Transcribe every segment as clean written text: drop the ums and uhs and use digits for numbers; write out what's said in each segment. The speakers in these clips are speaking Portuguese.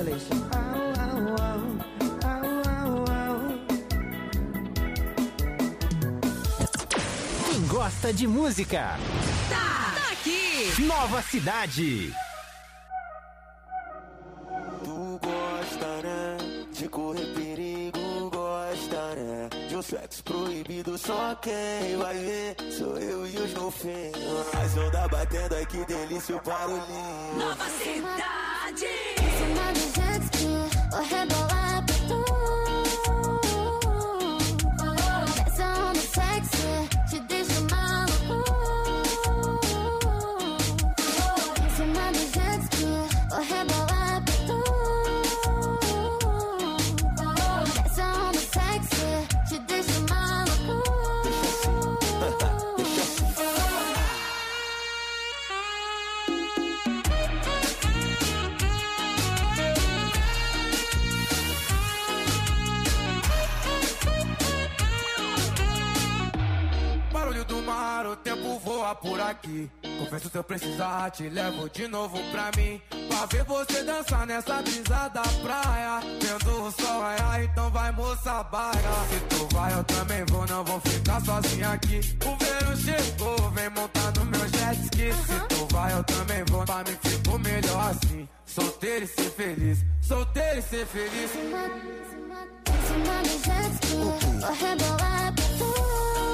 Revelation. Quem gosta de música tá aqui. Nova Cidade. Tu gosta, né? De correr perigo, gosta, né? De um sexo proibido, só quem vai ver sou eu e os golfinhos. As ondas batendo, ai que delícia o barulhinho. Nova Cidade. Em cima do jet ski, vou rebolar pra tu. Essa onda sexy te deixa maluco. Em cima do jet ski, vou rebolar pra tu. Essa onda sexy te deixa maluco. Barulho do mar, o tempo voa por aqui. Confesso se eu precisar, te levo de novo pra mim. Pra ver você dançar nessa brisa da praia. Vendo o sol raiar, então vai moça baia. Se tu vai eu também vou, não vou ficar sozinho aqui. O verão chegou, vem montar no meu jet ski. Se tu vai eu também vou, pra mim ficou melhor assim. Solteiro e ser feliz, solteiro e ser feliz. Em cima do jet ski, vou rebolar pra tu.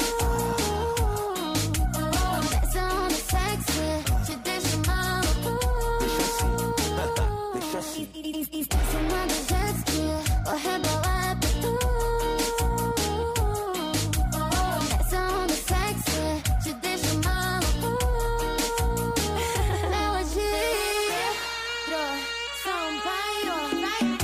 Essa onda sexy te deixa maluco. Deixa assim. Em cima do jet ski, vou rebolar pra tu. Essa onda sexy te deixa maluco. Melodia, Sampaio, vai.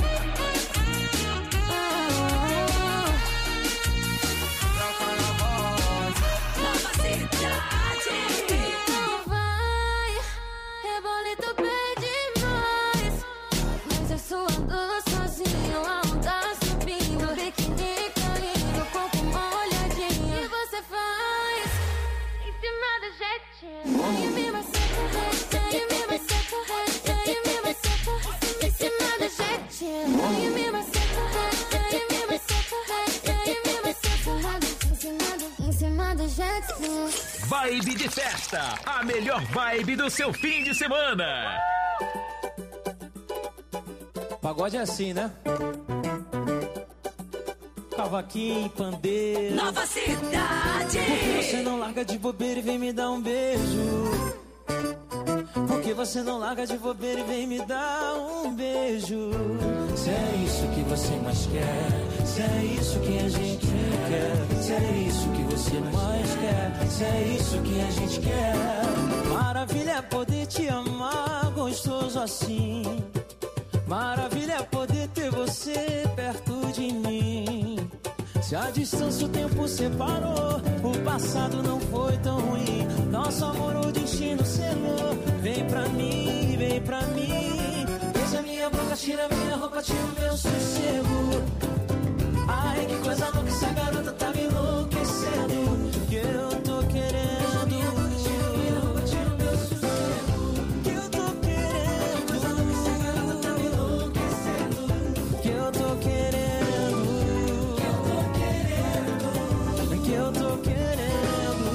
Nova Cidade. Não vai, rebolito bem demais. Mas eu suando sozinho, a onda subindo, biquíni caindo, corpo molhadinho. E você faz em cima do jetinho. E me maceta, e me maceta, e me maceta, em cima do jetinho. E me maceta, e me maceta, e me maceta, em cima do jetinho. Vibe de festa, a melhor vibe do seu fim de semana. Pagode é assim, né? Cavaquinho, pandeiro. Nova Cidade. Por que você não larga de bobeira e vem me dar um beijo? Por que você não larga de bobeira e vem me dar um beijo? Se é isso que você mais quer, se é isso que a gente quer, se é isso que você mais quer, se é isso que a gente quer. Maravilha é poder te amar gostoso assim. Maravilha é poder ter você perto de mim. Se a distância o tempo separou, o passado não foi tão ruim. Nosso amor o destino selou. Vem pra mim, vem pra mim. Beija minha boca, tira minha roupa, tira o meu sossego. Ai, que coisa louca, essa garota tá me enlouquecendo. Que eu tô querendo. Beija minha boca, tira minha roupa, tira o meu sossego. Que eu tô querendo. Que coisa louca, essa garota tá me enlouquecendo. Que eu tô querendo. Que eu tô querendo.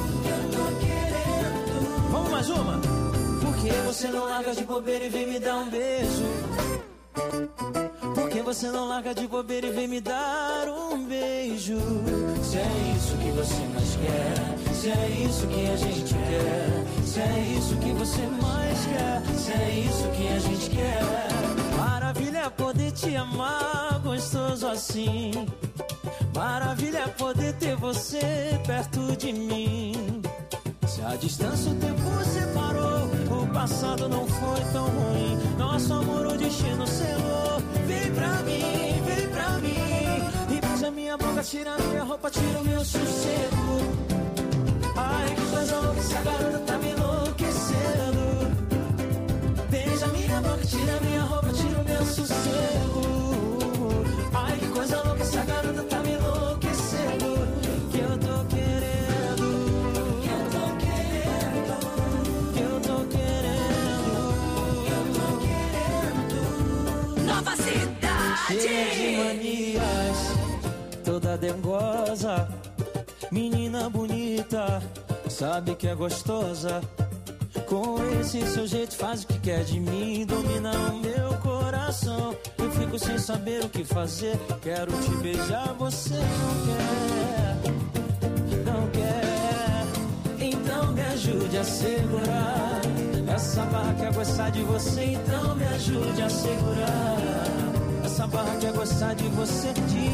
Vamos mais uma? Por que você não larga de bobeira e vem me dar um beijo? Por que você não larga de bobeira e vem me dar um beijo? Se é isso que você mais quer, se é isso que a gente quer, se é isso que você mais quer, se é isso que a gente quer. Maravilha é poder te amar gostoso assim. Maravilha é poder ter você perto de mim. Se a distância o tempo separou, o passado não foi tão ruim. Nosso amor o destino selou. Vem pra mim, vem pra mim. E beija minha boca, tira minha roupa, tira o meu sossego. Ai, que coisa louca, essa garota tá me enlouquecendo. Beija minha boca, tira minha roupa, tira o meu sossego. Ai, que coisa louca, essa garota tá me enlouquecendo. Que eu tô querendo. Que eu tô querendo. Que eu tô querendo. Que eu tô querendo. Nova Cidade. Cheia de manias, toda dengosa, menina bonita, sabe que é gostosa. Com esse seu jeito faz o que quer de mim, domina o meu coração. Eu fico sem saber o que fazer, quero te beijar, você não quer. Então me ajude a segurar essa barra, quer gostar de você, então me ajude a segurar essa barra, quer gostar de você.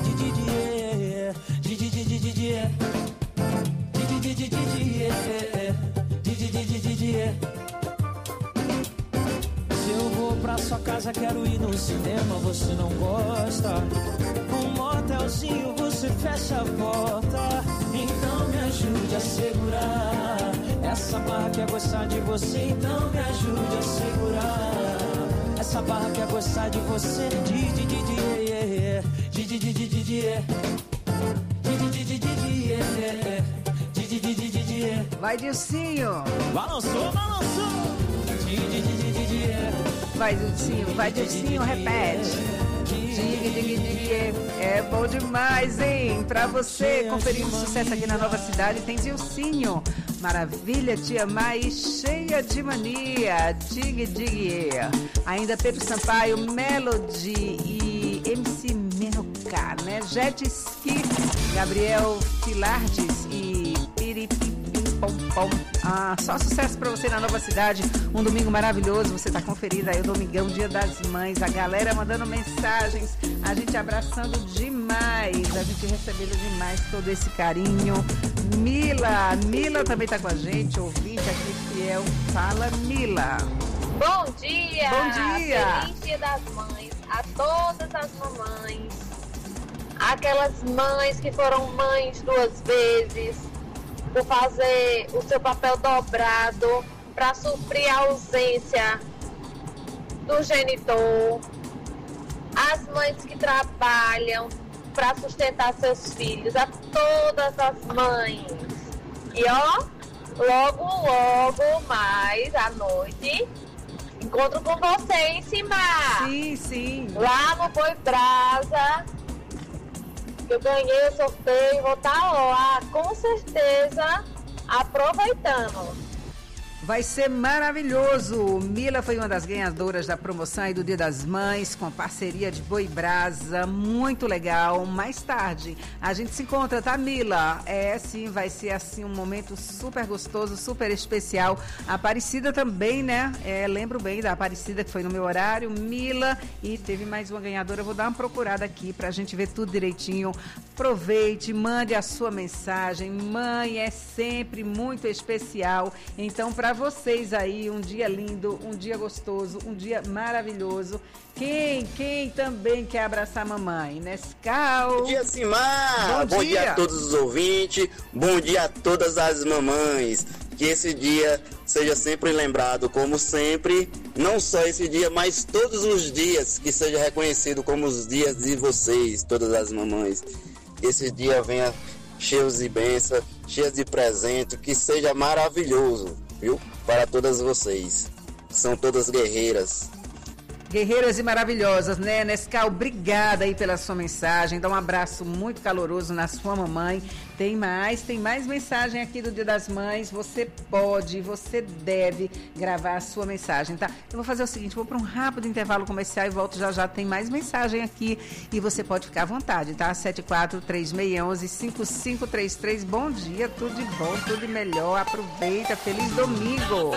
Se eu vou pra sua casa, quero ir no cinema, você não gosta. Um motelzinho, você fecha a porta. Então me ajude a segurar essa barra, quer gostar de você, então me ajude a segurar essa barra, quer gostar de você. Vai, Dilcinho. Balançou. Vai, Dilcinho, repete. É bom demais, hein? Pra você conferir um sucesso aqui na Nova Cidade, tem Dilcinho. Maravilha, Tia Mai, cheia de mania. Dig. Ainda Pedro Sampaio, Melody e MC Menuca, né? Jet Ski, Gabriel Filardes e Piripim. Só sucesso pra você na Nova Cidade. Um domingo maravilhoso, você tá conferindo aí o Domingão, Dia das Mães. A galera mandando mensagens, a gente abraçando demais, a gente recebendo demais todo esse carinho. Mila também tá com a gente, ouvinte aqui fiel. Fala, Mila. Bom dia! Bom dia! Feliz Dia das Mães a todas as mamães, aquelas mães que foram mães 2 vezes, por fazer o seu papel dobrado para suprir a ausência do genitor, as mães que trabalham para sustentar seus filhos, a todas as mães. E ó, logo mais à noite, encontro com vocês, Simar. Sim. Lá no Boi Brasa. Eu ganhei o sorteio e vou estar lá, com certeza, aproveitando. Vai ser maravilhoso. Mila foi uma das ganhadoras da promoção aí do Dia das Mães, com parceria de Boi Brasa, muito legal. Mais tarde a gente se encontra, tá, Mila? Sim, vai ser assim um momento super gostoso, super especial. A Aparecida também, né? Lembro bem da Aparecida, que foi no meu horário, Mila, e teve mais uma ganhadora. Eu vou dar uma procurada aqui pra gente ver tudo direitinho. Aproveite, mande a sua mensagem. Mãe é sempre muito especial, então para vocês aí, um dia lindo, um dia gostoso, um dia maravilhoso. Quem também quer abraçar a mamãe? Nescau. Bom dia, Simar. Bom dia a todos os ouvintes. Bom dia a todas as mamães. Que esse dia seja sempre lembrado como sempre. Não só esse dia, mas todos os dias, que seja reconhecido como os dias de vocês, todas as mamães. Esse dia venha cheios de bênçãos, cheios de presente, que seja maravilhoso, viu? Para todas vocês. São todas guerreiras. Guerreiras e maravilhosas, né? Nescau, obrigada aí pela sua mensagem. Dá um abraço muito caloroso na sua mamãe. Tem mais mensagem aqui do Dia das Mães. Você deve gravar a sua mensagem, tá? Eu vou fazer o seguinte, vou para um rápido intervalo comercial e volto já. Tem mais mensagem aqui e você pode ficar à vontade, tá? 743611-5533. Bom dia, tudo de bom, tudo de melhor. Aproveita, feliz domingo.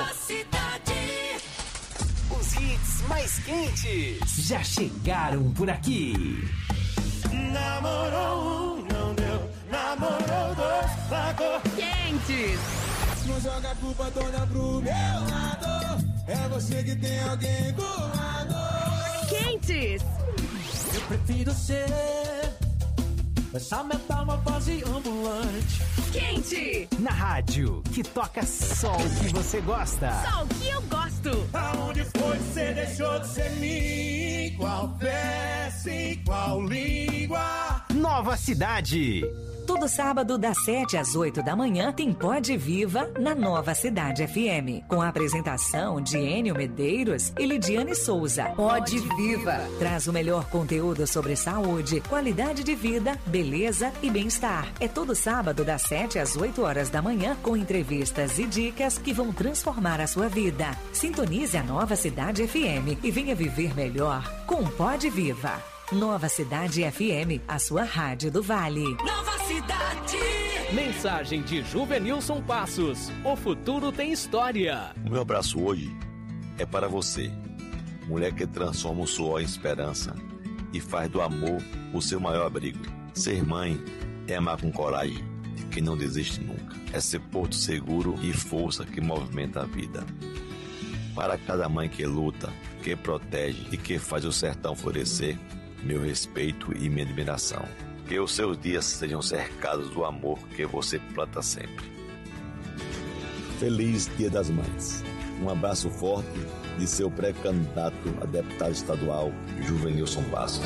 Os hits mais quentes já chegaram por aqui. Namorou um, não deu. Namorou 2, largou. Quentes. Não joga a culpa toda pro meu lado. É você que tem alguém do lado. Quentes. Eu prefiro ser essa metamorfose ambulante. Quente. Na rádio que toca só o que você gosta. Só o que eu gosto. Aonde foi que você deixou de ser mim? Qual peça e qual língua? Nova Cidade. Todo sábado, das 7 às 8 da manhã, tem Pode Viva na Nova Cidade FM. Com a apresentação de Enio Medeiros e Lidiane Souza. Pode Viva traz o melhor conteúdo sobre saúde, qualidade de vida, beleza e bem-estar. É todo sábado, das 7 às 8 horas da manhã, com entrevistas e dicas que vão transformar a sua vida. Sintonize a Nova Cidade FM e venha viver melhor com Pode Viva. Nova Cidade FM, a sua rádio do Vale. Nova Cidade. Mensagem de Juvenilson Passos. O futuro tem história. O meu abraço hoje é para você, mulher que transforma o suor em esperança e faz do amor o seu maior abrigo. Ser mãe é amar com coragem, de quem não desiste nunca. É ser porto seguro e força que movimenta a vida. Para cada mãe que luta, que protege e que faz o sertão florescer, meu respeito e minha admiração. Que os seus dias sejam cercados do amor que você planta sempre. Feliz Dia das Mães. Um abraço forte de seu pré-candidato a deputado estadual, Juvenilson Passos.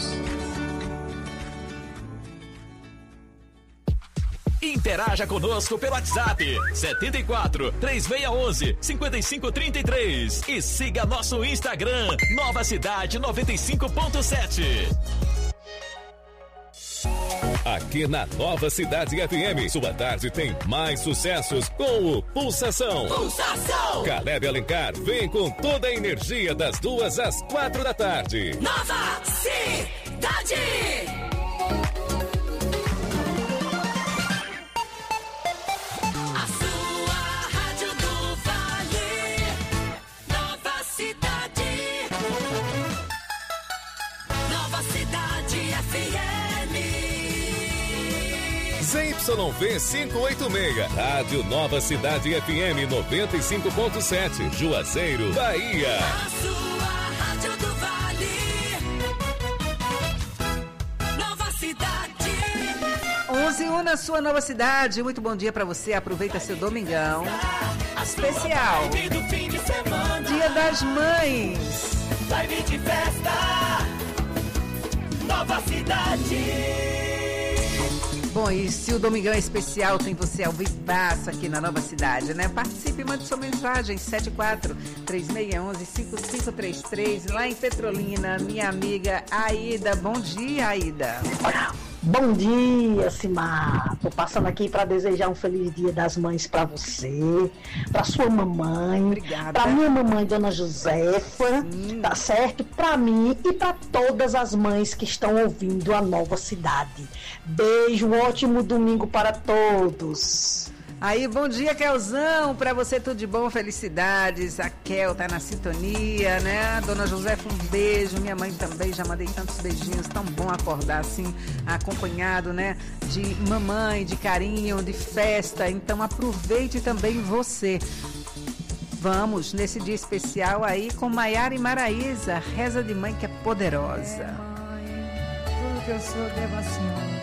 Interaja conosco pelo WhatsApp 74 3611 5533 e siga nosso Instagram Nova Cidade 95.7. Aqui na Nova Cidade FM, sua tarde tem mais sucessos com o Pulsação. Pulsação! Caleb Alencar vem com toda a energia das 2 às 4 da tarde. Nova Cidade! ZYV 586, Rádio Nova Cidade FM 95.7, Juazeiro, Bahia. A sua Rádio do Vale. Nova Cidade. 11h01 na sua Nova Cidade. Muito bom dia pra você. Aproveita seu domingão especial. Dia das Mães. Live de festa. Nova Cidade. Bom, e se o Domingão é especial, tem você ao vivaço aqui na Nova Cidade, né? Participe, mande sua mensagem, 74-3611-5533, lá em Petrolina, minha amiga Aida. Bom dia, Aida. Bom dia, Simar. Tô passando aqui para desejar um feliz Dia das Mães para você, para sua mamãe, para minha mamãe, Dona Josefa, tá certo? Para mim e para todas as mães que estão ouvindo a Nova Cidade. Beijo, um ótimo domingo para todos. Aí, bom dia, Kelzão, pra você tudo de bom, felicidades. A Kel tá na sintonia, né? Dona Josefa, um beijo, minha mãe também, já mandei tantos beijinhos, tão bom acordar assim, acompanhado, né? De mamãe, de carinho, de festa, então aproveite também você. Vamos nesse dia especial aí com Maiara e Maraísa, reza de mãe que é poderosa. Mãe, tudo que eu sou devo a senhora.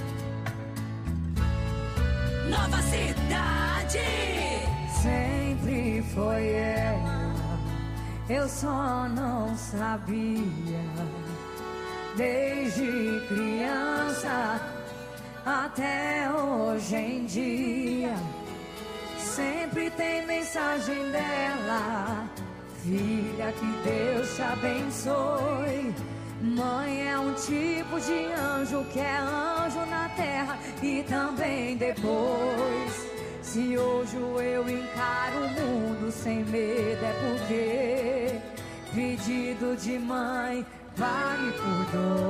Nova Cidade. Sempre foi ela, eu só não sabia. Desde criança até hoje em dia, sempre tem mensagem dela: filha, que Deus te abençoe. Mãe é um tipo de anjo que é anjo na terra e também depois. Se hoje eu encaro o mundo sem medo, é porque pedido de mãe vale por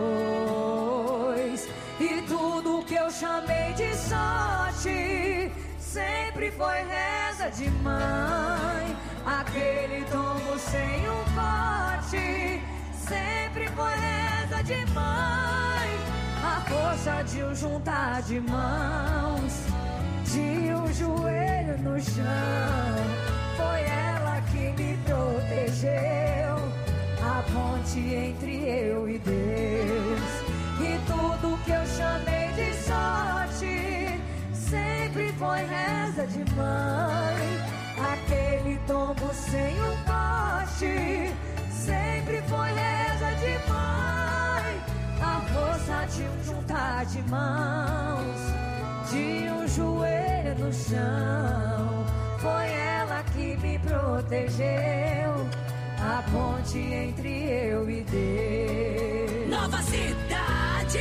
dois. E tudo que eu chamei de sorte sempre foi reza de mãe. Aquele tombo sem um corte sempre foi reza de mãe. A força de um juntar de mãos, de um joelho no chão, foi ela que me protegeu, a ponte entre eu e Deus. E tudo que eu chamei de sorte sempre foi reza de mãe. Aquele tombo sem um corte sempre foi reza de mãe. A força de um juntar de mãos, de um joelho no chão. Foi ela que me protegeu, a ponte entre eu e Deus. Nova Cidade.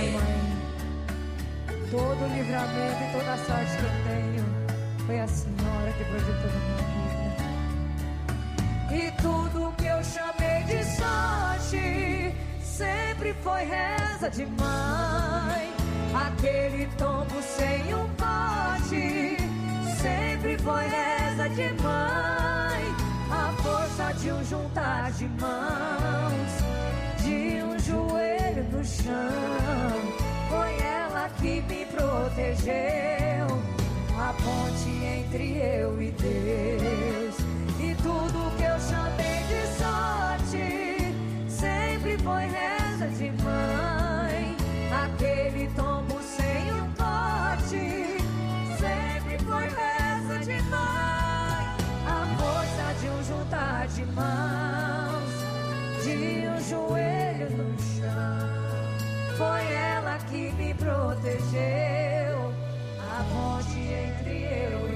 Todo o livramento e toda a sorte que eu tenho foi a senhora que projetou na minha vida. E tudo que eu chamei de sorte sempre foi reza de mãe. Aquele tombo sem um pote sempre foi reza de mãe. A força de um juntar de mãos, de um joelho no chão. Foi ela que me protegeu, a ponte entre eu e Deus. E tudo que eu chamei de sorte sempre foi reza de mãe. Aquele tombo sem um pote sempre foi reza de mãe. A força de um juntar de mãos, de um joelho no chão. Foi ela que me protegeu, a ponte entre eu e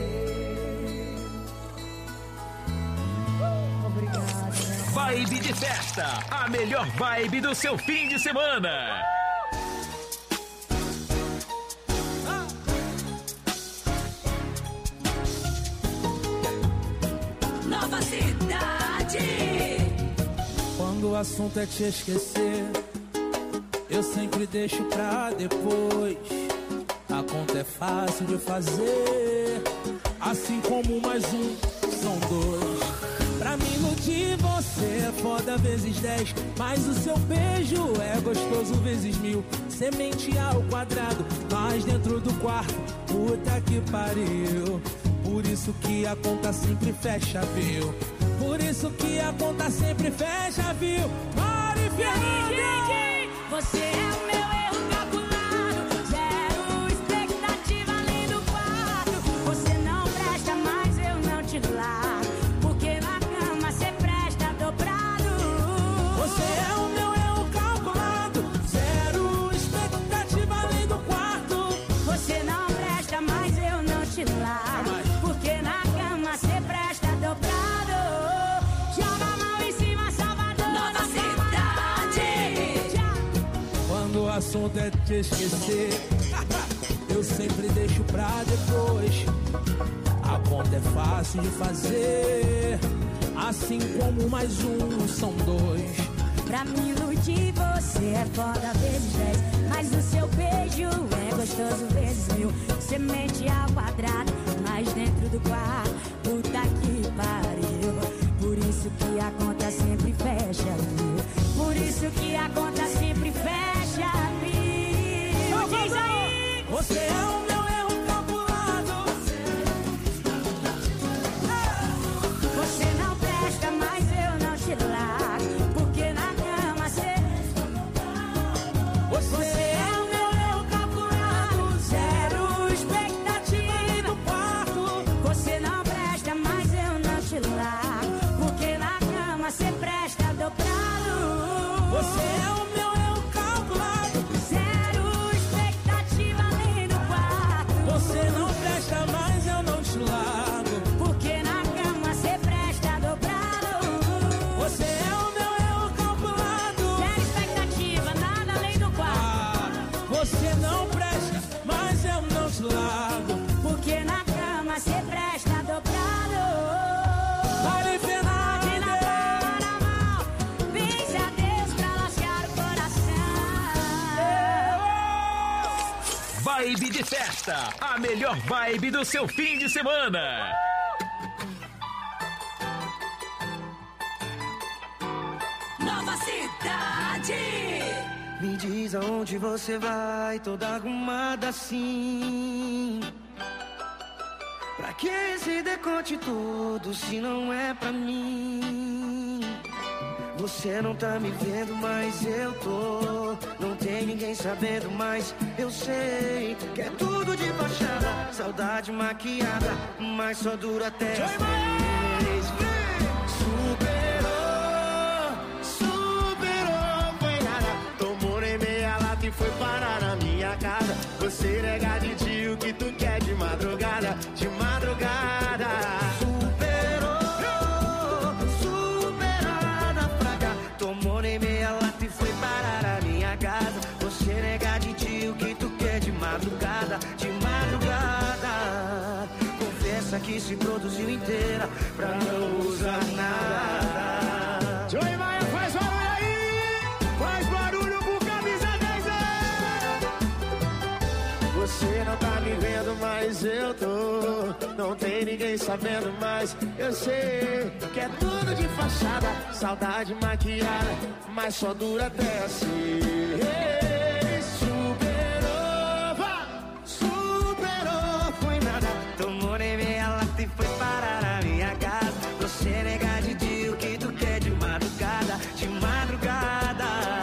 Deus. Obrigada. Vibe de festa, a melhor vibe do seu fim de semana. Nova Cidade. Quando o assunto é te esquecer, eu sempre deixo pra depois. A conta é fácil de fazer, assim como mais um são dois. Pra me iludir você é foda vezes 10, mas o seu beijo é gostoso vezes 1000. Semente ao quadrado, mas dentro do quarto, puta que pariu. Por isso que a conta sempre fecha, viu? Por isso que a conta sempre fecha, viu? Mari Fernanda! Você é o meu erro calculado, zero expectativa além do quarto. Você não presta, mas eu não te largo, porque na cama você presta dobrado. Você é o meu erro calculado, zero expectativa além do quarto. Você não presta, mas eu não te largo, porque na cama você presta dobrado. Joga a mão em cima, Salvador. Nova Cidade. Quando o assunto é te esquecer, eu sempre deixo pra depois. A conta é fácil de fazer, assim como mais um são dois. Pra me iludir você é foda vezes 10, mas o seu beijo é gostoso vezes 1000. Semente ao quadrado, mas dentro do quarto, puta que pariu. Por isso que a conta sempre fecha, viu? Por isso que a conta sempre fecha, viu? Diz aí! Você é o meu erro calculado. Você não presta, mas eu não te largo, porque na cama você... Você é o meu erro calculado, zero expectativa no quarto. Você não presta, mas eu não te largo, porque na cama você presta dobrado. Você é o meu erro calculado, zero expectativa além do quarto. você não presta, mas eu não te largo, porque na cama você presta dobrado. você é o meu erro calculado, zero expectativa, nada além do quarto. você não presta, mas eu não te largo, porque na cama você presta dobrado. Mari Fernanda. Na palma da mão, pense a Deus pra lascar o coração. Vibe de festa, a melhor vibe do seu fim de semana. Nova Cidade. Me diz aonde você vai, toda arrumada assim. Pra que esse decote todo se não é pra mim? Você não tá me vendo, mas eu tô. Não tem ninguém sabendo, mas eu sei que é tudo de fachada. Saudade maquiada, mas só dura até as 3. Superou, foi nada. Tomou nem meia lata e foi parar na minha casa. Você nega de dia. que se produziu inteira pra não usar nada. Joey Maia, faz barulho aí! Faz barulho pro camisa 10! Você não tá me vendo, mas eu tô. Não tem ninguém sabendo, mas eu sei que é tudo de fachada, saudade maquiada, mas só dura até assim. Superou, foi nada. Tomou nem meia lata e foi parar na minha casa. Você nega de dia o que tu quer de madrugada, de madrugada.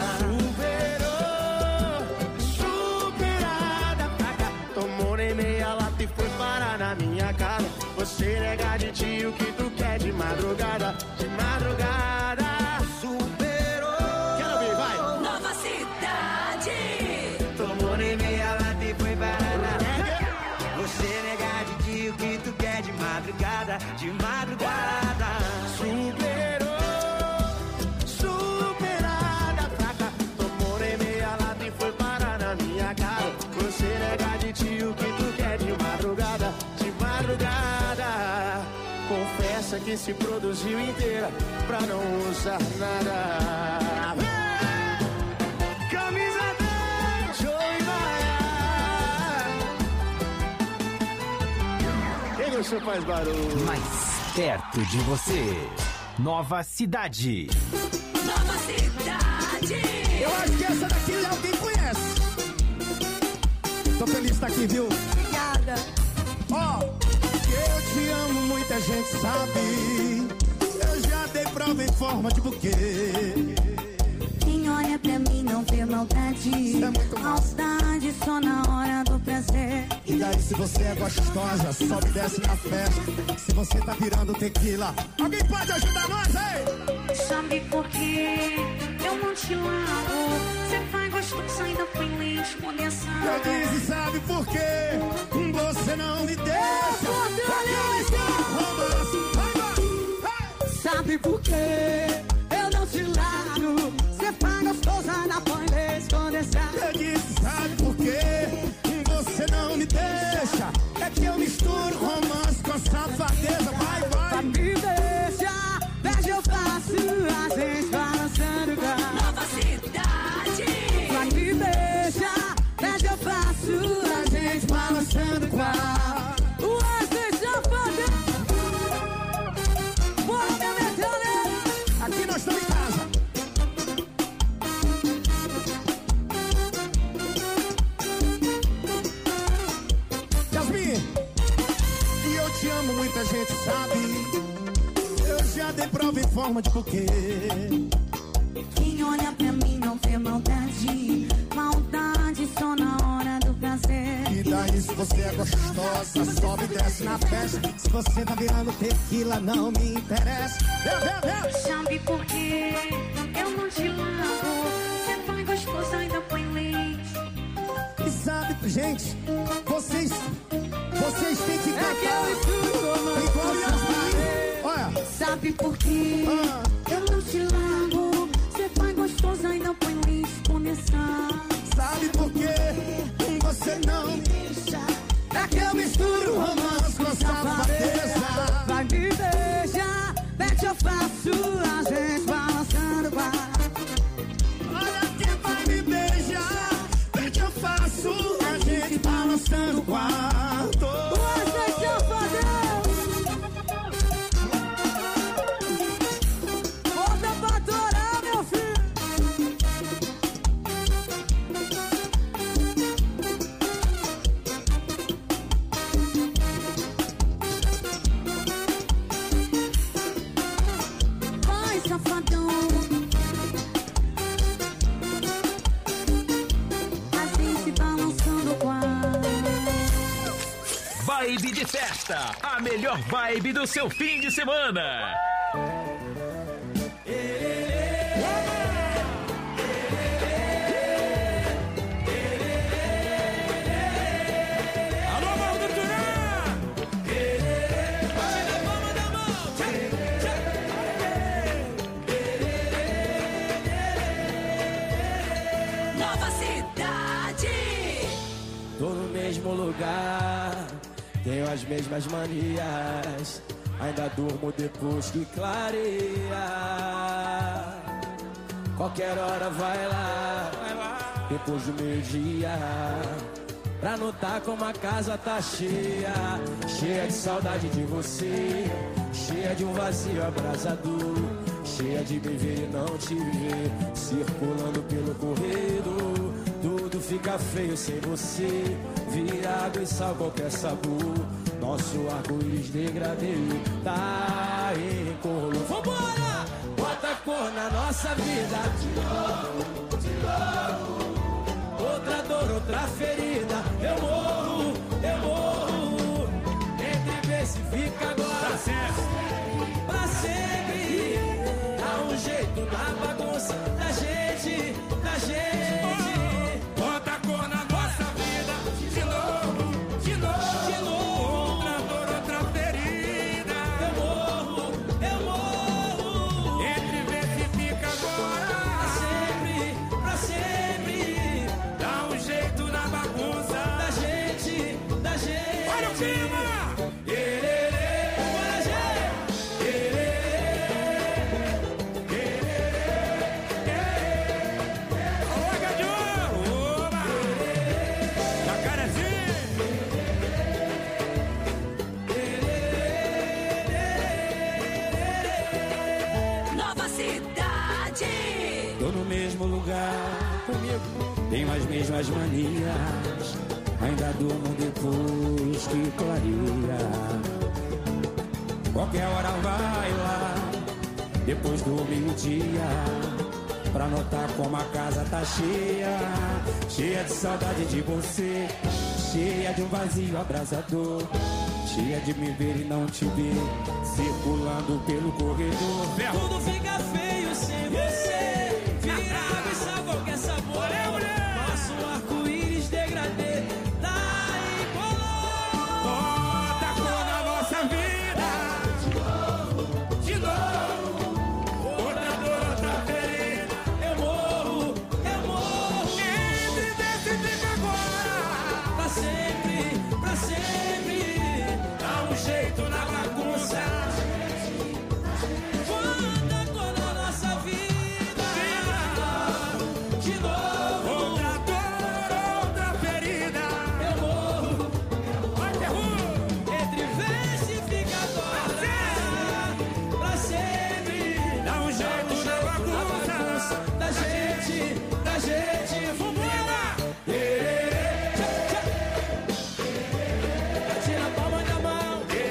Superada, paga. Tomou nem meia lata e foi parar na minha casa. Você nega de dia o que tu quer de madrugada, de madrugada. Superou. Quero ouvir, vai. Nova Cidade. Tomou nem meia lata e foi parar na minha casa. Você nega de dia o que tu quer de madrugada, de madrugada. Superada, fraca. Tomou nem meia lata e foi parar na minha cara. Você nega de dia o que tu quer de madrugada, de madrugada. Confessa que se produziu inteira pra não usar nada. Camisa 10, Joey Maia. Quem gostou faz barulho. Mais perto de você. Nova Cidade. Nova Cidade. Eu acho que essa daqui alguém conhece. Tô feliz de estar aqui, viu? Obrigada. Ó, eu te amo, muita gente sabe. Eu já dei prova em forma de buquê. Quem olha pra mim não vê maldade. Maldade só na hora do prazer. E daí se você é gostosa, sobe e desce na festa. Se você tá virando tequila, alguém pode ajudar nós, ei? Sabe por quê? Eu não te largo. Você faz gostoso, ainda põe leite condensado. Eu disse, sabe por quê? Você não me deixa. Sabe por quê? Eu não te largo. Você faz gostoso, ainda põe leite condensado. Eu disse, sabe por quê? Você não me deixa. É que eu misturo romance com safadeza. Vai, vai. Vai, me deixa. Veja, eu faço a gente balançando com a Nova Cidade. Vai, me deixa. Veja, eu faço a gente balançando com a aqui nós estamos em casa. Yasmin, e eu te amo, muita gente sabe. Eu já dei prova em forma de buquê. Quem olha pra mim não vê maldade. Maldade só na hora do prazer. E daí se você é gostosa, sobe e desce na festa. Se você tá virando tequila, não me interessa. Sabe por quê? Eu não te largo. Você faz gostoso, ainda põe leite. E sabe, gente, vocês têm que cantar igual Yasmin. Olha. Sabe por quê? Eu não te largo. Você faz gostoso, ainda põe leite condensado. Sabe por quê? Você não me deixa. É que eu misturo romance com safadeza. Vai, me deixa. Deixa, eu faço a gente balançando com a olha quem vai me beijar. Deixa, eu faço a gente balançando o quarto. Vocês safadão. Bota pra adorar, meu filho. Vai, safadão. A gente balançando com a Vibe de festa, a melhor vibe do seu fim de semana. Alô, Morro do Turã! Nova Cidade. Tô no mesmo lugar, tenho as mesmas manias. Ainda durmo depois que clareia. Qualquer hora vai lá, depois do meio-dia, pra notar como a casa tá cheia. Cheia de saudade de você, cheia de um vazio abrasador, cheia de me ver e não te ver, circulando pelo corredor. Tudo fica feio sem você, vira água e sal qualquer sabor. Nosso arco-íris degradê tá em cor. Vambora! Bota cor na nossa vida. De novo. Outra dor, outra ferida. Eu morro. Entre ver se fica agora. Pra sempre. Dá um jeito na bagunça da gente. Bota cor na nossa vida. De novo. Outra dor, outra ferida. Eu morro. Entre ver se fica agora. Pra sempre. Dá um jeito na bagunça Da gente. Olha o clima! Tenho as mesmas manias, ainda durmo depois que clareia. Qualquer hora vai lá, depois do meio-dia, pra notar como a casa tá cheia. Cheia de saudade de você, cheia de um vazio abrasador, cheia de me ver e não te ver, circulando pelo corredor. Tudo fica feio sem você, vira água e sal qualquer sabor. Nosso arco-íris degradê tá em color. Bota cor na nossa vida. De novo. Outra dor, outra ferida. Eu morro. Entre desse fica agora. Pra sempre. Dá um jeito na bagunça. Bota cor na nossa vida. De novo. Outra dor, outra ferida. Eu morro. Entre ver se fica agora. Pra sempre. Dá um jeito na bagunça. Da gente. Vambora! Tira a palma da mão.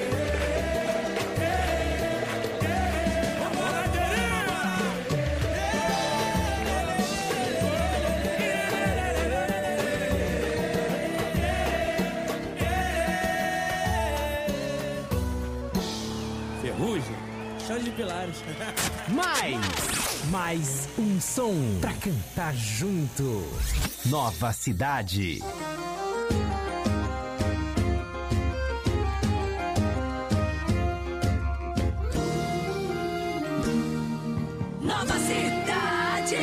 Ferrugem, Chão de pilares. Mais um som pra cantar junto. Nova Cidade. Nova Cidade.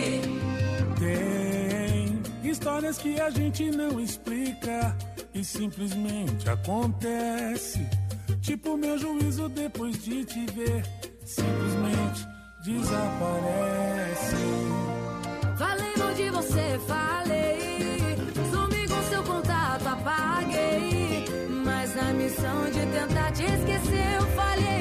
Tem histórias que a gente não explica e simplesmente acontece. Tipo meu juízo depois de te ver, simplesmente desaparece. Falei mal de você, falei. Sumi com seu contato, apaguei. Mas na missão de tentar te esquecer, eu falhei.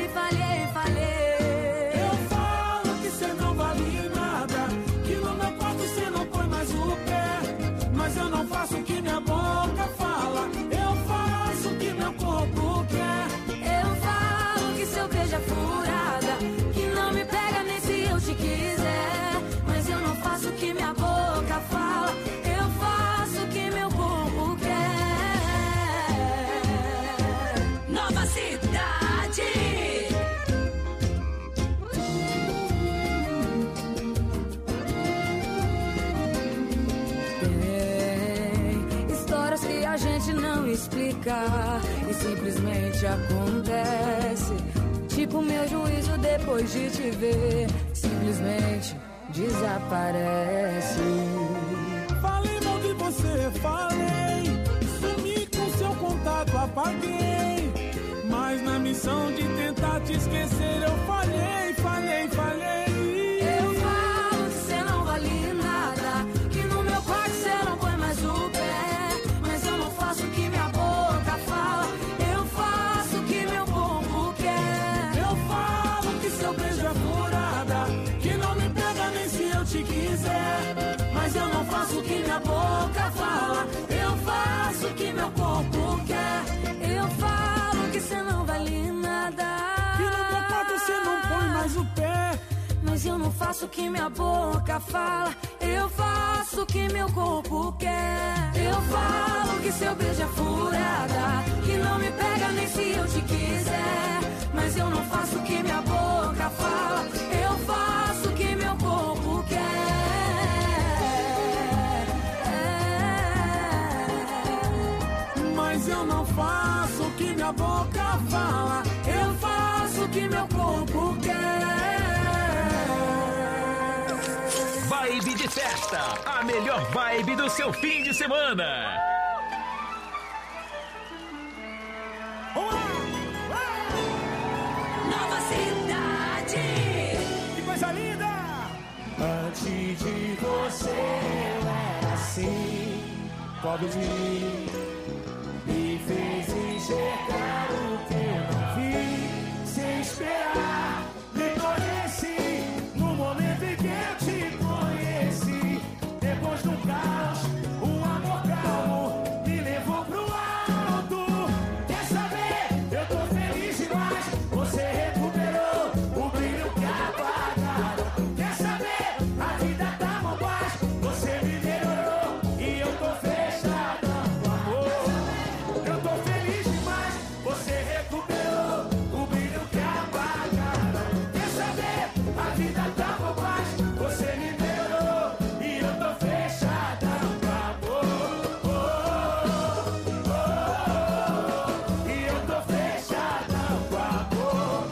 Eu falo que cê não vale nada, que no meu quarto cê não põe mais o pé. Mas eu não faço o que minha boca fala, eu faço o que meu corpo quer. Eu falo que seu beijo é furada, que não me pega nem se eu te quiser. Mas eu não faço o que minha boca fala, eu faço o que meu corpo quer. Nova Cidade. Tem histórias que a gente não explica e simplesmente acontece. Tipo meu juízo depois de te ver, simplesmente desaparece. Falei mal de você, falei. Sumi com seu contato, apaguei. faço o que minha boca fala. Eu faço o que meu corpo quer. Eu falo que cê não vale nada. E no meu quarto cê não põe mais o pé. Mas eu não faço o que minha boca fala. Eu faço o que meu corpo quer. Eu falo que seu beijo é furada, que não me pega nem se eu te quiser. Mas eu não faço o que minha boca fala. Eu faço o que meu corpo quer. Mas eu não faço o que minha boca fala. Eu faço o que meu corpo quer. Vibe de festa, a melhor vibe do seu fim de semana. Nova Cidade. Que coisa linda! Antes de você eu era assim, pobre de mim, me fez enxergar o que eu não vi, sem esperar, me conheci no momento em que eu te conheci. Depois do caos, um amor calmo me levou pro alto. Quer saber? Eu tô feliz demais. Você recuperou o brilho que apagaram. Quer saber? A vida tá mó paz. Você me melhorou e eu tô fechada com amor. Eu tô feliz demais. Você recuperou o brilho que apagaram. Quer saber? A vida tá mó paz. Você me melhorou e eu tô fechada com amor. E eu tô fechada com amor.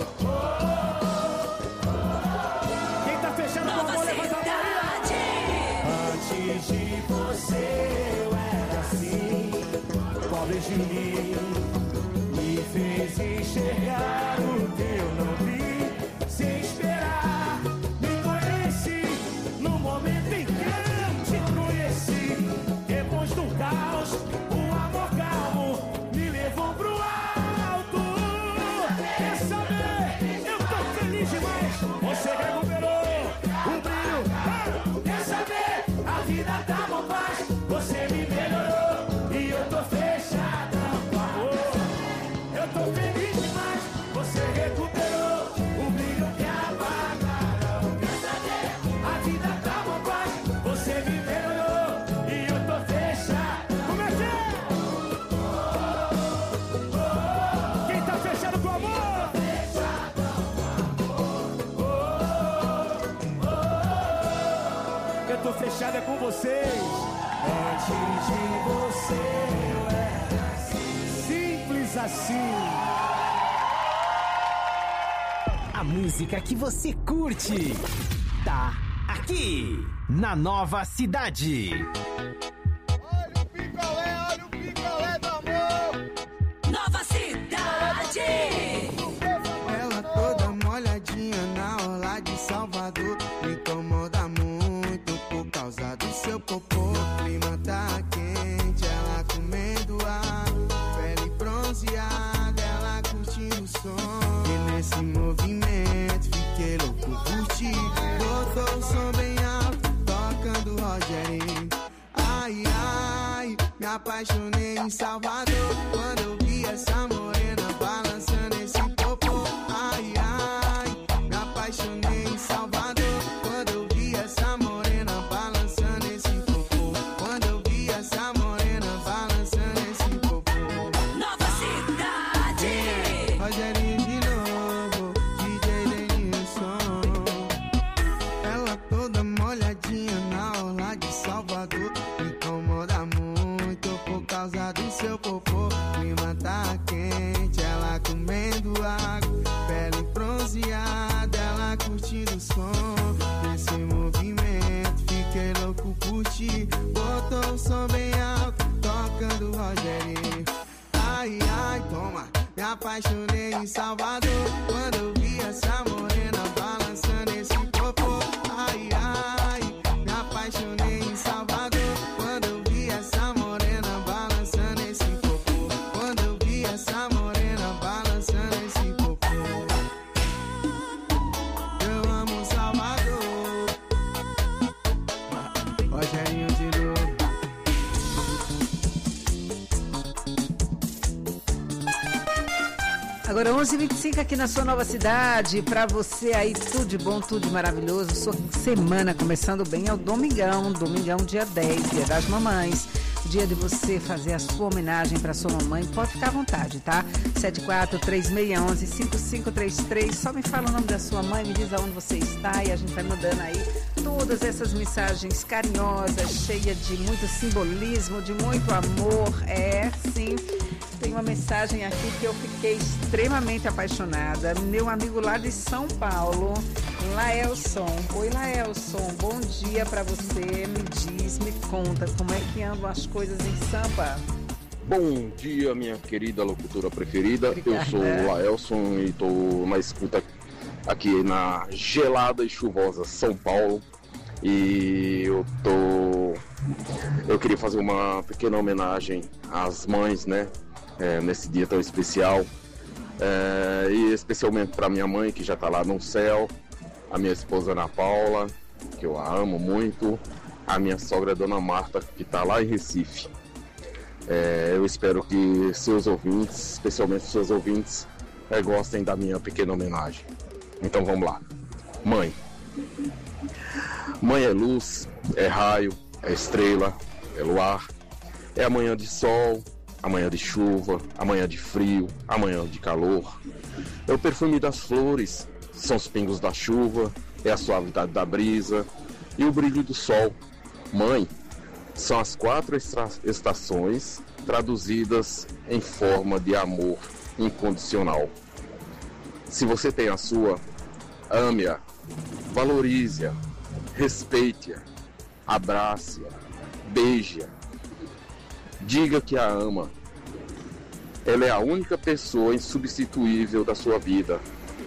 Quem tá fechado com amor, levanta a mão. Antes de você eu era assim, pobre de mim, me fez enxergar o que eu não vi, sem esperar, me conheci no momento em que eu te conheci. Depois do caos, um amor calmo me levou pro alto. Quer saber? Eu tô feliz demais. Você recuperou o brilho. Quer saber? A vida tá mó paz. Você me melhorou e eu tô fechada com amor. Eu tô feliz demais. Você recuperou o brilho que apagaram. Quer saber? A vida tá mó paz. Você me melhorou e eu tô fechada. Como é que é? Quem tá fechado com amor? Eu tô fechada com vocês. Antes de você eu era assim. Simples assim. A música que você curte tá aqui na Nova Cidade. Olha o picolé do amor. Nova Cidade. Ela toda molhadinha na orla de Salvador. Me incomoda muito por causa do seu popô. O clima tá quente, ela comendo água. Pele bronzeada, ela curtindo o som. E nesse movimento fiquei louco por ti. Botou o som bem alto, tocando Rogerinho. Ai, ai, me apaixonei em Salvador quando eu vi essa morena balançando esse popô. Ai, ai, me apaixonei em Salvador quando eu vi essa morena balançando esse popô. Quando eu vi essa morena balançando esse popô. Nova Cidade. Rogerinho de novo, DJ Denilson. Ela toda molhadinha na orla de Salvador. Me incomoda muito por causa do seu popô. O clima tá quente, ela comendo água. Pele bronzeada, ela curtindo o som. Nesse movimento fiquei louco por ti. Botou o som bem alto, tocando Rogerinho. Ai, ai, toma, me apaixonei em Salvador quando eu vi essa morena balançando esse popô. Ai, ai, me apaixonei em Salvador quando eu vi essa morena balançando esse popô. Quando eu vi essa morena balançando esse popô. Eu amo Salvador. Rogerinho de novo. Agora 11h25 aqui na sua nova cidade. Pra você aí, tudo de bom, tudo de maravilhoso. Sua semana começando bem, é o domingão dia 10, dia das mamães. Dia de você fazer a sua homenagem para sua mamãe. Pode ficar à vontade, tá? 74-3611-5533. Só me fala o nome da sua mãe, me diz aonde você está e a gente vai mandando aí todas essas mensagens carinhosas, cheias de muito simbolismo, de muito amor. É, sim. Tem uma mensagem aqui que eu fiquei extremamente apaixonada. Meu amigo lá de São Paulo, Laelson. Oi, Laelson. Bom dia pra você. Me diz, me conta, como é que andam as coisas em Sampa? Bom dia, minha querida locutora preferida. Obrigada. Eu sou o Laelson e estou na escuta aqui na gelada e chuvosa São Paulo. E eu queria fazer uma pequena homenagem às mães, né? Nesse dia tão especial. E especialmente para minha mãe, que já está lá no céu. A minha esposa Ana Paula, que eu a amo muito. A minha sogra Dona Marta, que está lá em Recife. Eu espero que seus ouvintes, especialmente seus ouvintes, gostem da minha pequena homenagem. Então vamos lá. Mãe. Mãe é luz, é raio, é estrela, é luar. É amanhã de sol, amanhã de chuva, amanhã de frio, amanhã de calor. É o perfume das flores, são os pingos da chuva, é a suavidade da brisa e o brilho do sol. Mãe, são as 4 estações traduzidas em forma de amor incondicional. Se você tem a sua, ame-a, valorize-a, respeite-a, abrace-a, beije-a, diga que a ama. Ela é a única pessoa insubstituível da sua vida.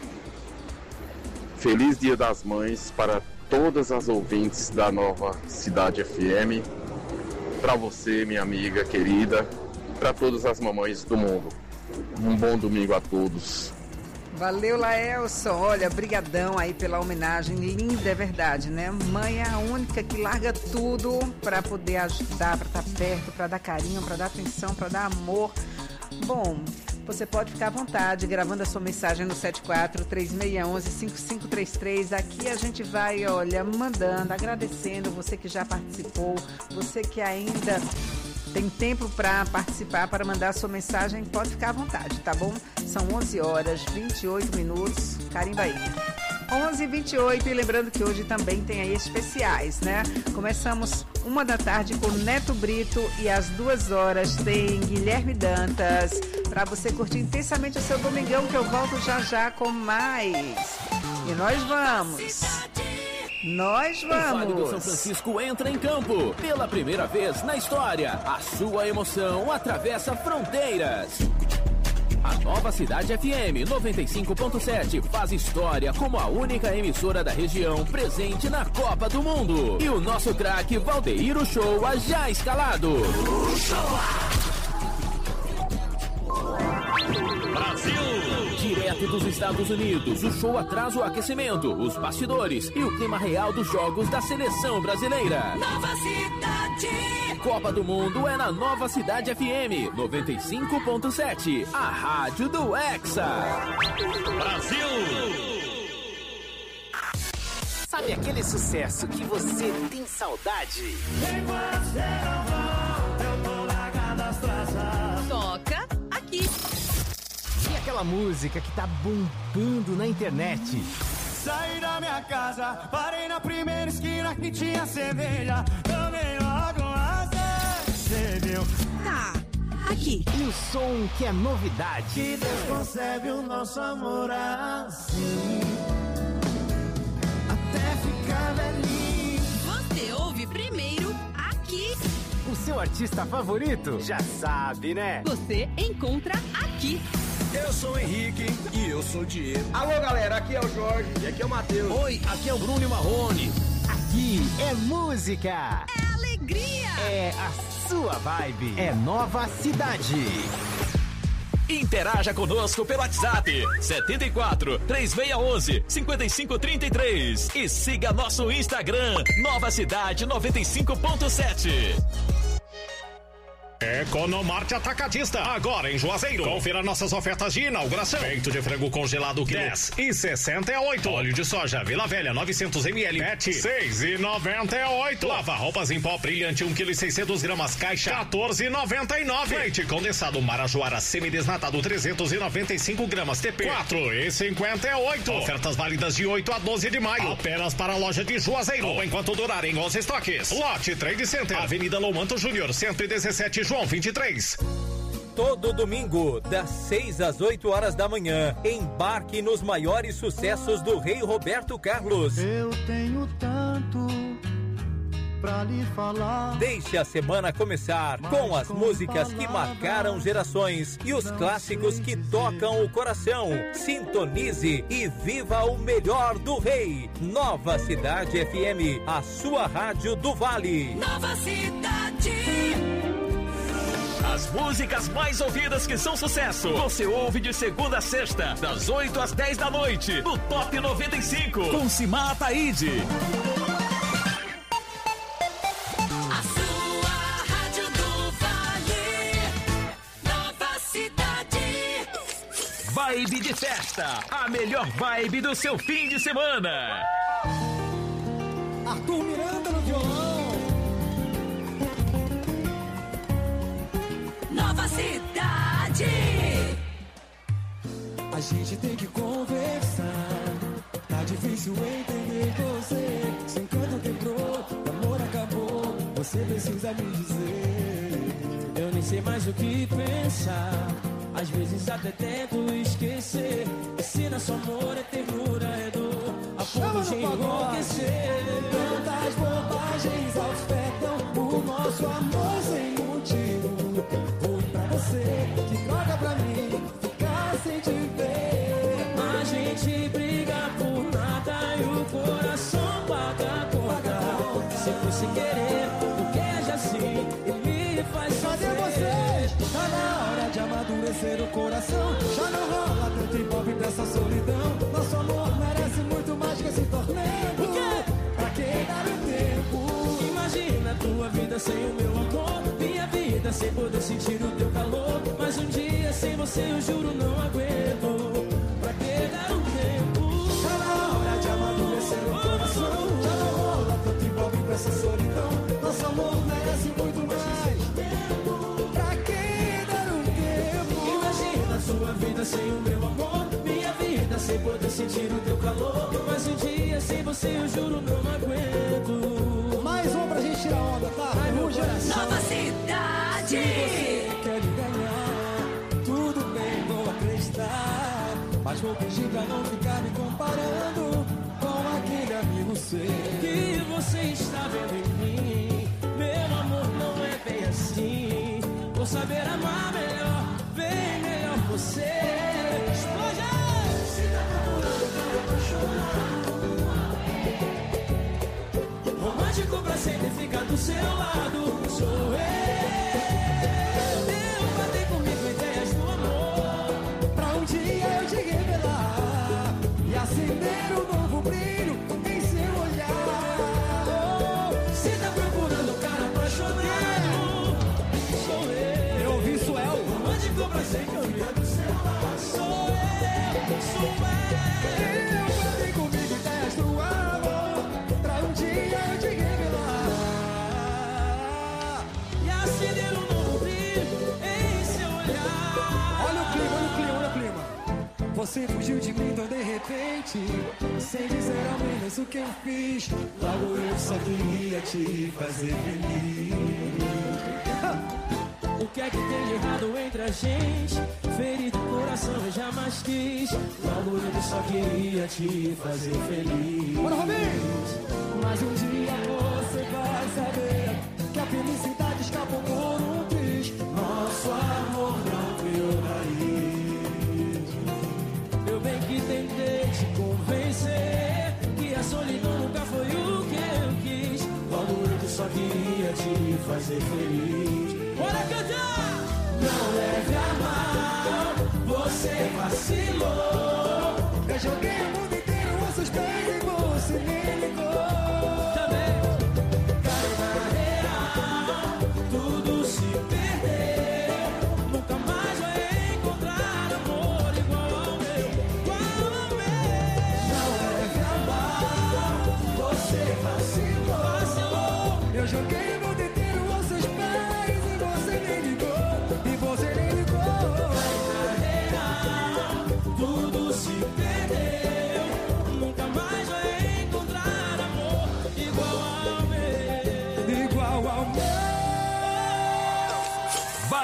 Feliz Dia das Mães para todas as ouvintes da Nova Cidade FM, para você, minha amiga querida, para todas as mamães do mundo. Um bom domingo a todos. Valeu, Laelson. Olha, brigadão aí pela homenagem. Linda, é verdade, né? Mãe é a única que larga tudo para poder ajudar, para estar perto, para dar carinho, para dar atenção, para dar amor. Bom, você pode ficar à vontade gravando a sua mensagem no 74-3611-5533. Aqui a gente vai, olha, mandando, agradecendo você que já participou, você que ainda tem tempo para participar, para mandar a sua mensagem, pode ficar à vontade, tá bom? São 11h28, carimba aí. 11h28, e lembrando que hoje também tem aí especiais, né? Começamos 13h com Neto Brito e às 2h tem Guilherme Dantas, para você curtir intensamente o seu domingão, que eu volto já já com mais. E nós vamos! Nós vamos! O Vale do São Francisco entra em campo. Pela primeira vez na história, a sua emoção atravessa fronteiras. A Nova Cidade FM 95.7 faz história como a única emissora da região presente na Copa do Mundo. E o nosso craque Valdeir Uchoa já escalado. Brasil! Direto dos Estados Unidos, o show traz o aquecimento, os bastidores e o clima real dos jogos da seleção brasileira. Nova Cidade! Copa do Mundo é na Nova Cidade FM 95.7, a rádio do Hexa. Brasil! Sabe aquele sucesso que você tem saudade? Toca aqui. E aquela música que tá bombando na internet? Saí da minha casa, parei na primeira esquina que tinha cerveja. Tomei logo acendeu. Tá, aqui. E o som que é novidade. Que Deus concebe o nosso amor assim, até ficar velhinho. Você ouve primeiro aqui. O seu artista favorito? Já sabe, né? Você encontra aqui. Eu sou o Henrique e eu sou o Diego. Alô, galera, aqui é o Jorge e aqui é o Matheus. Oi, aqui é o Bruno e Marrone. Aqui é música. É alegria. É a sua vibe. É Nova Cidade. Interaja conosco pelo WhatsApp 74-3611-5533 e siga nosso Instagram Nova Cidade 95.7. Economarte Atacadista, agora em Juazeiro. Confira nossas ofertas de inauguração. Peito de frango congelado quilo 10,68. Óleo de soja Vila Velha 900 ml 6,98. Lava roupas em pó brilhante 1,6 kg caixa 14,99. Leite condensado Marajoara semidesnatado 395 gramas TP 4,58. Ofertas válidas de 8 a 12 de maio. Apenas para a loja de Juazeiro. Ou enquanto durarem os estoques. Lote Trade Center, Avenida Lomanto Júnior 117 João 23. Todo domingo, das 6 às 8 horas da manhã, embarque nos maiores sucessos do Rei Roberto Carlos. Eu tenho tanto pra lhe falar. Deixe a semana começar com as músicas que marcaram gerações e os clássicos que tocam o coração. Sintonize e viva o melhor do Rei. Nova Cidade FM, a sua rádio do Vale. Nova Cidade. As músicas mais ouvidas que são sucesso, você ouve de segunda a sexta, das 8 às 10 da noite, no Top 95, com Simar Ataíde. A sua rádio do Vale, Nova Cidade. Vibe de festa, a melhor vibe do seu fim de semana. Arthur Miranda no violão. Nova Cidade. A gente tem que conversar. Tá difícil entender você. Seu encanto quebrou, o amor acabou. Você precisa me dizer. Eu nem sei mais o que pensar. Às vezes até tento esquecer. Se nosso amor é ternura, é dor, a ponto de enlouquecer. Tantas bobagens afetam o nosso amor sem motivo. Você que droga pra mim, ficar sem te ver. A gente briga por nada e o coração paga a conta. Se fosse querer, porque é assim e me faz fazer você. Tá na hora de amadurecer o coração. Já não rola tanto envolve dessa solidão. Nosso amor merece muito mais que esse tormento. Pra que dar o tempo? Imagina a tua vida sem o meu amor. Minha vida sem poder sentir o teu calor. Mas um dia sem você eu juro não aguento. Pra que dar um tempo? Tá na hora de amadurecer o coração. Já não rola tanto envolve com essa solidão. Nosso amor merece muito mais. Pra que dar um tempo? Imagina a sua vida sem o meu amor. Minha vida sem poder sentir o teu calor. Mas um dia sem você eu juro não aguento. Mais um pra gente tirar onda, tá? Nova Cidade. Se você quer me ganhar, tudo bem, vou acreditar. Mas vou pedir pra não ficar me comparando com aquele amigo seu. Que você está vendo em mim. Meu amor não é bem assim. Vou saber amar melhor, bem melhor você. Explode! Se tá procurando, tá apaixonado. Romântico pra sempre ficar do seu lado. Sou eu. Eu batei comigo ideias do amor. Pra um dia eu te revelar e acender um novo brilho em seu olhar. Se tá procurando um cara apaixonado, sou eu. Eu ouvi Suel. Romântico pra sempre ficar do seu lado. Sou eu. Sou eu. Eu batei comigo ideias do amor. Pra um dia eu te revelar e acender um novo brilho em seu olhar. Olha o clima, olha o clima, olha o clima. Você fugiu de mim tão de repente, sem dizer ao menos o que eu fiz. Logo eu só queria te fazer feliz. O que é que tem de errado entre a gente? Ferido o coração eu jamais quis. Logo eu só queria te fazer feliz. Bora, Robinho! Mas um dia você vai saber que a felicidade escapou por um triz. Nosso amor não criou raiz. Eu bem que tentei te convencer que a solidão nunca foi o que eu quis. Logo eu só queria te fazer feliz. Bora cantar! Não leve a mal, você vacilou. Eu joguei o mundo inteiro aos seus pés e você me ligou. Também caiu na real, tudo se perdeu.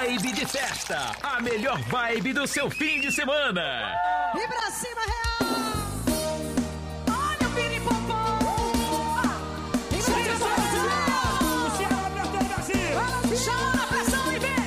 Vibe de festa, a melhor vibe do seu fim de semana. E pra cima, real! Olha o piripompom! Chama na pressão e vem!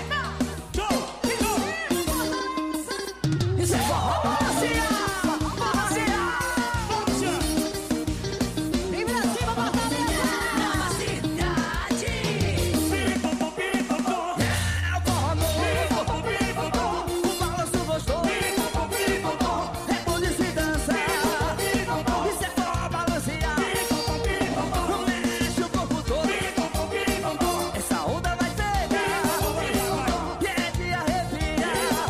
Isso é forró, balancear! Balancear! E pra cima, Fortaleza! Nova cidade! Piripompom, piripompom! É o forró novo! Piripompom, piripompom! O balanço gostoso! Piripompom, piripompom! É bom de se dançar! Piripompom! Isso é forró, balancear! Piripompom, piripompom! Mexe o corpo todo! Piripompom, piripompom! Essa onda vai pegar! E é de arrepiar!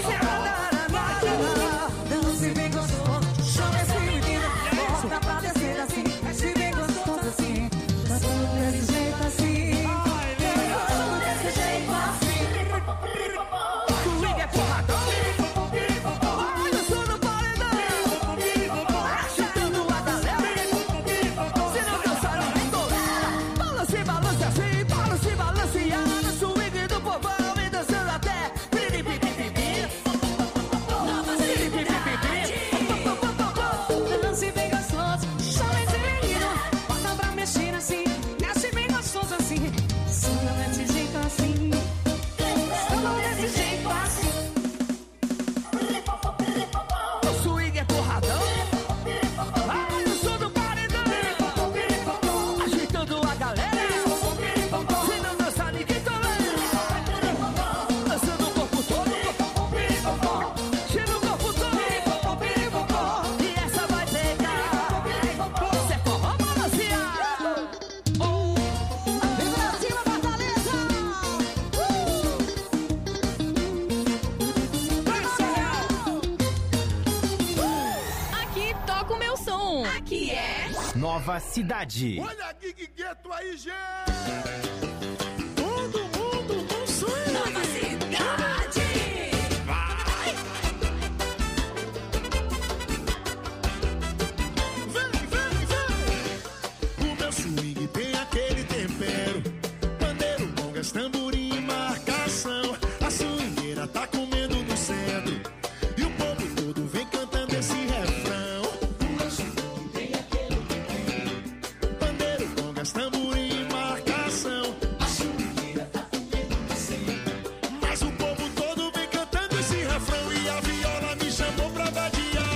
Dance bem gostoso! Chama esse menino! Bota pra descer assim! Desce bem gostoso assim! Dançando desse jeito assim! Dançando desse jeito assim! Swing é porradão! Olha o som do paredão! Agitando a galera! Se não dançar, ninguém tolera! Balance, balance assim! Balance, balancear! No swing do povão e dançando até piripipipipi! Nova cidade! Dance bem gostoso! Chama esse menino! Bota pra mexer assim! Desce bem gostoso assim! Samba desse jeito assim! Samba desse jeito assim! O swing é porradão! Olha o som do paredão! Agitando a galera! Se não dançar, ninguém tolera! Dançando o corpo todo! Tira o corpo todo! E essa vai pegar! Isso é forró balancear! Vem pra cima, Fortaleza! Aqui toca o meu som. Aqui é Nova Cidade. Olha a Gig Gueto aí, gente! Todo mundo com swing! Nova cidade! O meu swing tem aquele tempero. Pandeiro, congas, tamborim e marcação. A swingueira tá comendo no centro. E o povo todo vem cantando esse refrão. O meu swing tem aquele tempero. Pandeiro, congas, tamborim e marcação. A swingueira tá comendo no centro. Mas o povo todo vem cantando esse refrão. E a viola me chamou pra vadiar.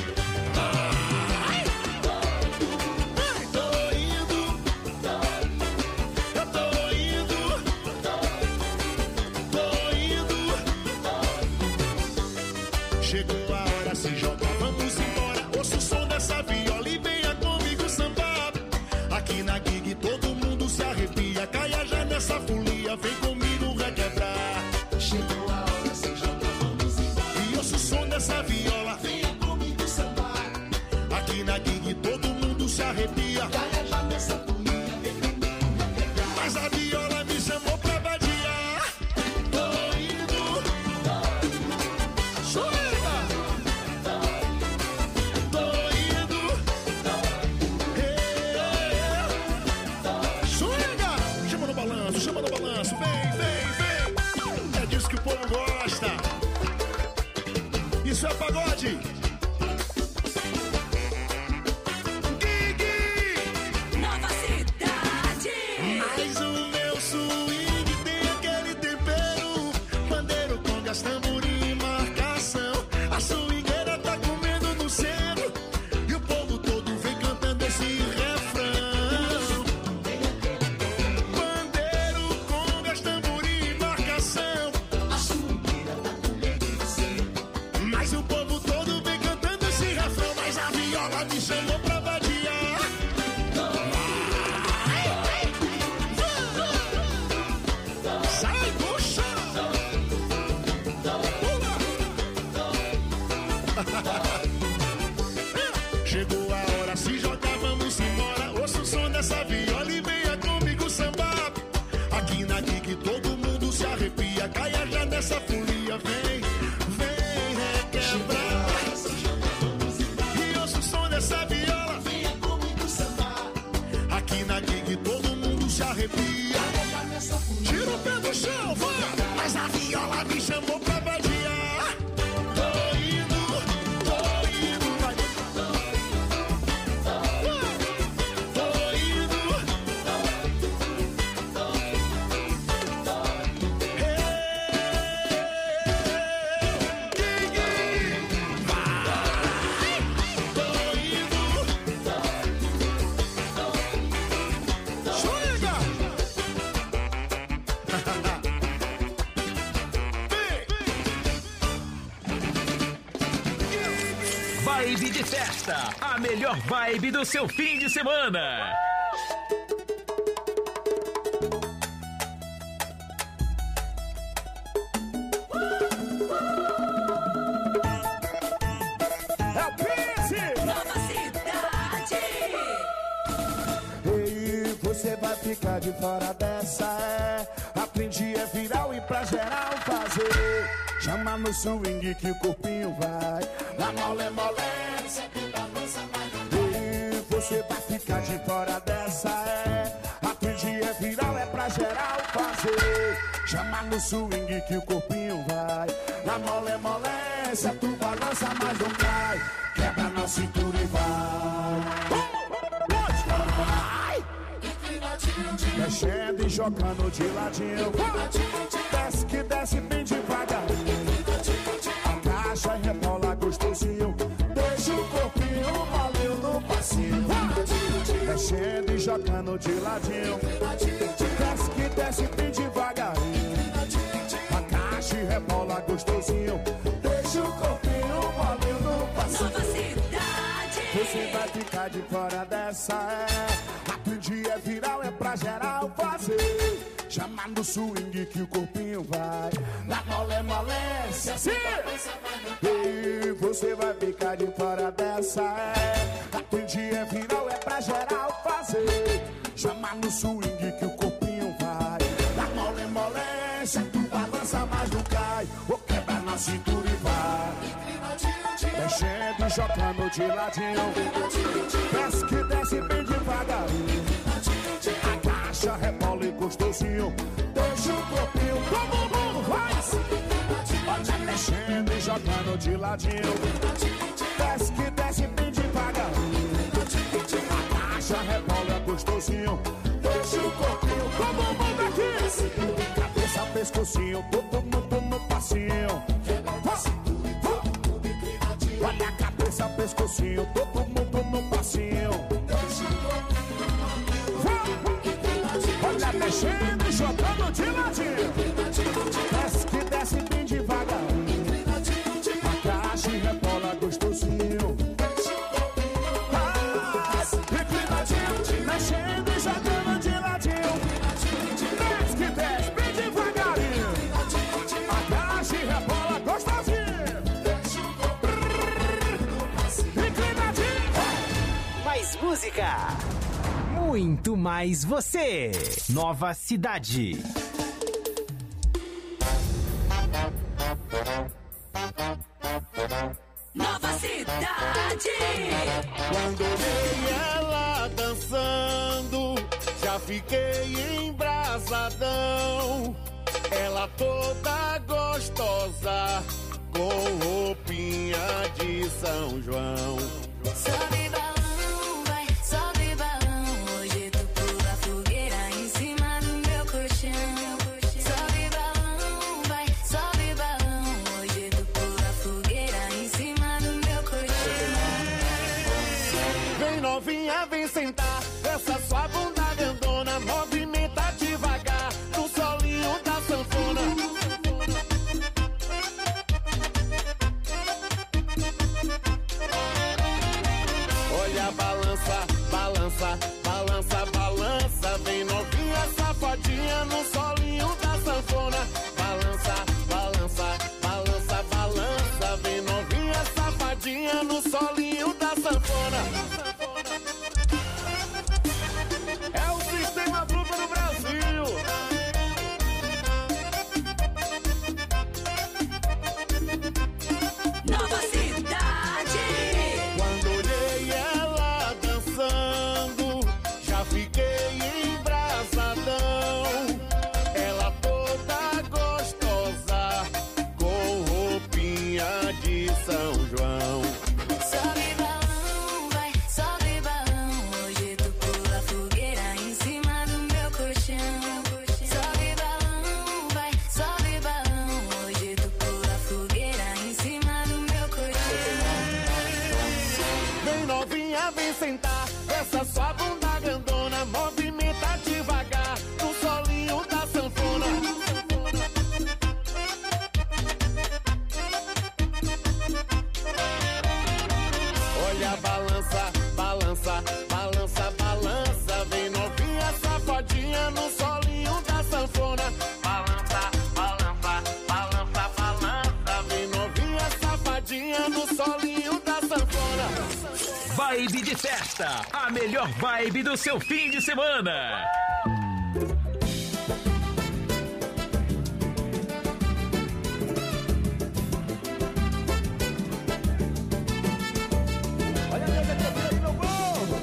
Chegou a hora, se joga, vamos embora. Ouça o som dessa viola e venha comigo sambar. Aqui na Gig todo mundo se arrepia. Caia já nessa folia, vem comigo requebrar. Chegou a hora, se joga, vamos embora. E ouça o som dessa viola, venha comigo sambar. Aqui na Gig todo mundo se arrepia. Caia já nessa folia, vem comigo requebrar. Mas a viola me chamou pra vadiar. Tô indo. Chama no balanço, vem, vem, vem. É disso que o povo gosta. Isso é pagode. Gig! Nova cidade! Mas o meu swing tem aquele tempero. Pandeiro, congas, tamborim e marcação. A swingueira tá comendo no centro. E o povo todo vem cantando esse refrão. Pandeiro, congas, tamborim e marcação. A swingueira tá comendo no centro. Mas o povo todo vem cantando esse refrão. Mas a viola me chamou pra vadiar. Sai do chão! Chegou a hora, se jogar, vamos embora. Ouça o som dessa viola e venha comigo sambar. Aqui na Gig todo mundo se arrepia. Caia já nessa folia, vem, vem requebrar. E ouça o som dessa viola, venha comigo sambar. Aqui na Gig todo mundo se arrepia. Tira o pé do chão, vai! Mas a viola Vibe de festa, a melhor vibe do seu fim de semana. É o Prince! Nova Cidade! Ei, você vai ficar de fora dessa, aprendi é viral e pra geral fazer. Chama no swing que o corpinho vai. Na mole, molência que balança mais. E você vai ficar de fora dessa, aprendi é viral, é pra geral fazer. Chama no swing que o corpinho vai. Na mole, molência, tu balança, mas não cai. Quebra na cintura e vai. Mexendo e jogando de ladinho. Desce que desce bem devagarinho. Agacha e rebola gostosinho. Deixa o corpinho valeu no passinho. Mexendo e jogando de ladinho. Desce que desce bem devagarinho. Agacha e rebola gostosinho. Deixa o corpinho valeu no passinho. Nova Cidade! Você vai ficar de fora dessa, aprendi é viral, é pra geral fazer. Chama no swing que o corpinho vai. Na mole, molência, sim! E você vai ficar de fora dessa, aprendi é viral, é pra geral fazer. Chama no swing que o corpinho vai. Na mole, molência, tu balança, mas não cai. Ou quebra na cintura e vai. Mexendo e jogando de ladinho. Desce que desce bem devagarinho. Agacha, rebola e gostosinho. Deixa o corpinho, todo mundo vai. Olha, mexendo e jogando de ladinho. Desce que desce bem devagarinho. Agacha, rebola e gostosinho. Deixa o corpinho, todo mundo aqui. Cabeça, pescocinho, todo mundo no passinho. Olha a cabeça, pescocinho, todo mundo no passinho. Olha mexendo e jogando de ladinho. Desce que desce bem devagarinho. Agacha e rebola gostosinho. Inclinadinho, mexendo e jogando de ladinho. Desce que desce bem devagarinho. Agacha e rebola gostosinho. Mais música, muito mais você. Nova Cidade. Nova Cidade! Quando vi ela dançando, já fiquei embrasadão. Ela toda gostosa, com roupinha de São João. Sobe balão, vai, sobe balão. Hoje tu pula fogueira em cima do meu colchão. Sobe balão, vai, sobe balão. Hoje tu pula fogueira em cima do meu colchão. Vem novinha, vem sentar. Essa sua bunda grandona movimenta devagar no solinho da sanfona. Vibe de festa, a melhor vibe do seu fim de semana. Olha a mesa que eu vi aí, meu povo.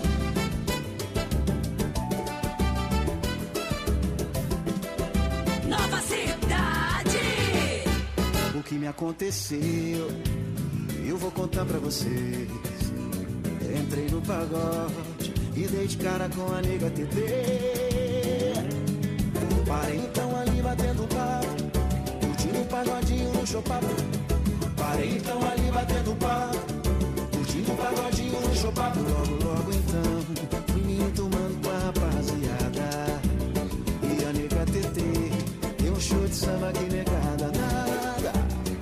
Nova Cidade. O que me aconteceu, eu vou contar pra vocês. Entrei no pagode e dei de cara com a nega TT. Parei então ali batendo papo, curtindo um pagodinho no chopapo. Parei então ali batendo papo, curtindo um pagodinho no chopapo. Logo então, fui me enturmando com a rapaziada. E a nega TT deu um show de samba que negada nada.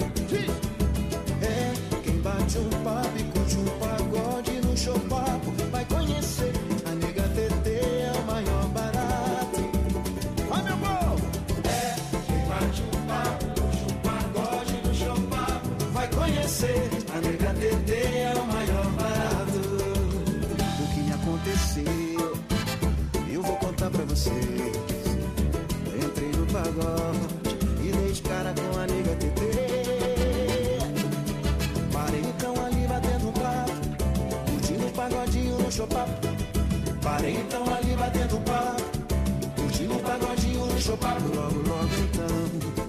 É, quem bate um papo e curte um pagode no chopapo vai conhecer. A nega TT é o maior barato. Vai, meu povo! É, quem bate um papo, curte um pagode no chopapo vai conhecer. A nega TT é o maior barato. O que me aconteceu, eu vou contar pra vocês. Entrei no pagode e dei de cara com a nega TT. Parei então ali batendo um papo, curtindo um pagodinho no chopapo. Parei então ali batendo um papo, curtindo um pagodinho no chopapo. Logo então,